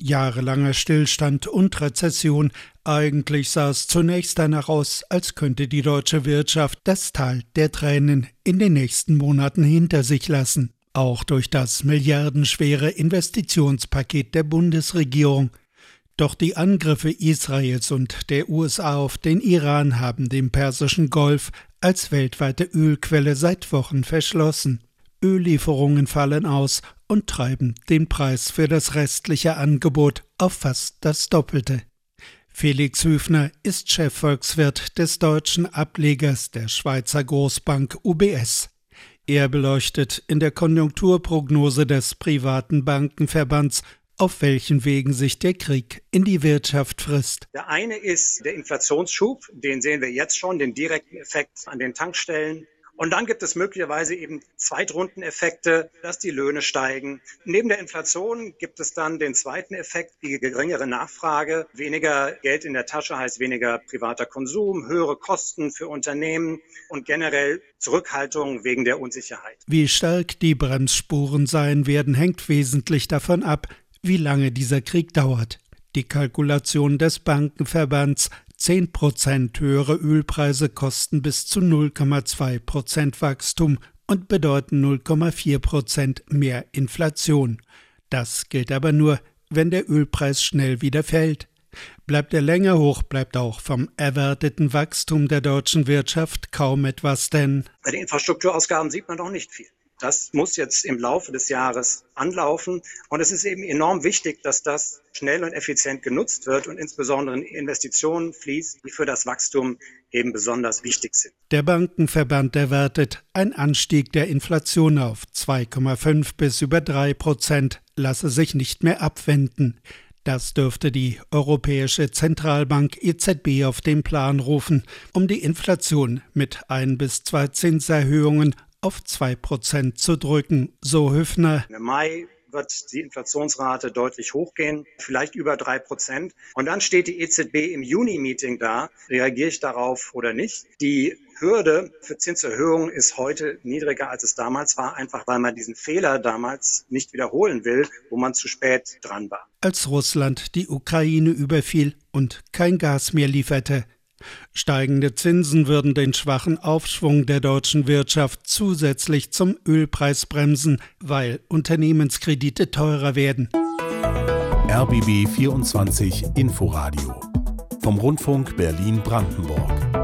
Jahrelanger Stillstand und Rezession. Eigentlich sah es zunächst danach aus, als könnte die deutsche Wirtschaft das Tal der Tränen in den nächsten Monaten hinter sich lassen. Auch durch das milliardenschwere Investitionspaket der Bundesregierung. Doch die Angriffe Israels und der USA auf den Iran haben den Persischen Golf als weltweite Ölquelle seit Wochen verschlossen. Öllieferungen fallen aus und treiben den Preis für das restliche Angebot auf fast das Doppelte. Felix Hüfner ist Chefvolkswirt des deutschen Ablegers der Schweizer Großbank UBS. Er beleuchtet in der Konjunkturprognose des privaten Bankenverbands, auf welchen Wegen sich der Krieg in die Wirtschaft frisst. Der eine ist der Inflationsschub, den sehen wir jetzt schon, den direkten Effekt an den Tankstellen. Und dann gibt es möglicherweise eben Zweitrundeneffekte, dass die Löhne steigen. Neben der Inflation gibt es dann den zweiten Effekt, die geringere Nachfrage. Weniger Geld in der Tasche heißt weniger privater Konsum, höhere Kosten für Unternehmen und generell Zurückhaltung wegen der Unsicherheit. Wie stark die Bremsspuren sein werden, hängt wesentlich davon ab, wie lange dieser Krieg dauert. Die Kalkulation des Bankenverbands: 10% höhere Ölpreise kosten bis zu 0,2% Wachstum und bedeuten 0,4% mehr Inflation. Das gilt aber nur, wenn der Ölpreis schnell wieder fällt. Bleibt er länger hoch, bleibt auch vom erwarteten Wachstum der deutschen Wirtschaft kaum etwas, denn bei den Infrastrukturausgaben sieht man noch nicht viel. Das muss jetzt im Laufe des Jahres anlaufen und es ist eben enorm wichtig, dass das schnell und effizient genutzt wird und insbesondere in Investitionen fließt, die für das Wachstum eben besonders wichtig sind. Der Bankenverband erwartet, ein Anstieg der Inflation auf 2,5 bis über 3% lasse sich nicht mehr abwenden. Das dürfte die Europäische Zentralbank EZB auf den Plan rufen, um die Inflation mit 1 bis 2 Zinserhöhungen auf 2% zu drücken, so Hüfner. Im Mai wird die Inflationsrate deutlich hochgehen, vielleicht über 3%. Und dann steht die EZB im Juni-Meeting da. Reagiere ich darauf oder nicht? Die Hürde für Zinserhöhungen ist heute niedriger, als es damals war, einfach weil man diesen Fehler damals nicht wiederholen will, wo man zu spät dran war. Als Russland die Ukraine überfiel und kein Gas mehr lieferte. Steigende Zinsen würden den schwachen Aufschwung der deutschen Wirtschaft zusätzlich zum Ölpreis bremsen, weil Unternehmenskredite teurer werden. RBB 24 Inforadio vom Rundfunk Berlin-Brandenburg.